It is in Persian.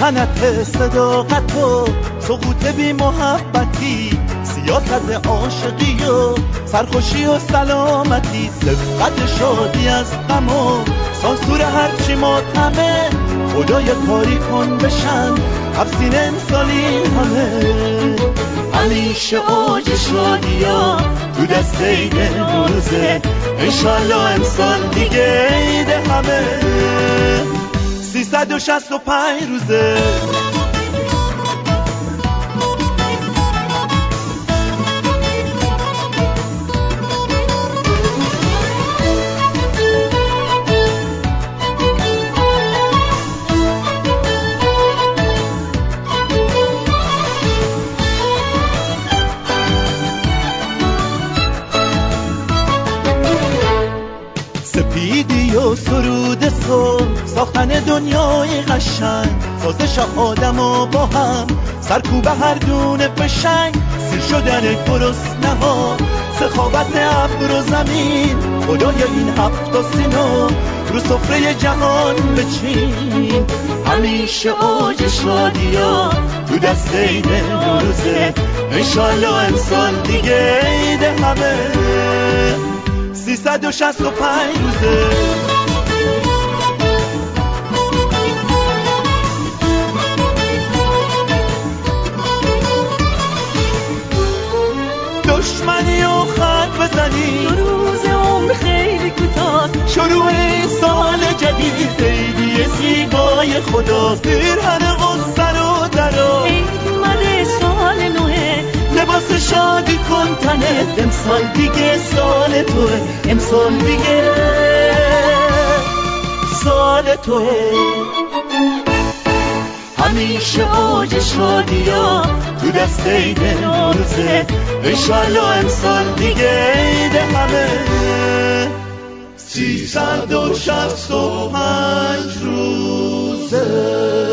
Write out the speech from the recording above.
تنت صداقت و سقوط بی محبتی، سیاست عاشقی و سرخوشی و سلامتی، سبقت شادی از غم و سانسور هرچی ماتمه، خدای کاری کن بشن حبسین امسالی همه. همیشه اوج شادیا تو دست عید نوروزه، انشالله امسال دیگه عید همه. 365 روزه سپیدی و سرود صبح، ساختن دنیای قشنگ، سازش آدما با هم، سرکوب هر دونه فشنگ، سیر شدن گرسنه ها، سخاوت ابر و زمین، خدای این هفت سینو رو سفره جهان بچین. همیشه اوج شادیا تو دست عید نوروزه، انشالله امسال دیگه عید همه. 365 روزه دشمنی و خط بزنی، 2 روز عمر خیلی کوتاه، شروع سال جدید، عیدی زیبای خدا، پیرهن غصه رو درا، عید اومده سال نوه، لباس شادی کن تنت، امسال دیگه سال توه، امسال دیگه سال توه. همیشه اوج شادیا تو دست عید نوروزه، انشالله امسال دیگه عید همه. 365 روزه